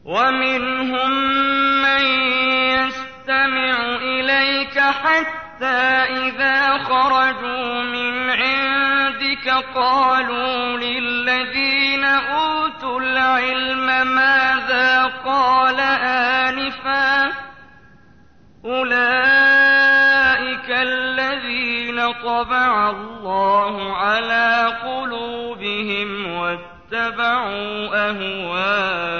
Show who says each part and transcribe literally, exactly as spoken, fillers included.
Speaker 1: ومنهم من يستمع إليك حتى إذا خرجوا من عندك قالوا للذين أوتوا العلم ماذا قال آنفا أولئك الذين طبع الله على قلوبهم واتبعوا أهواءهم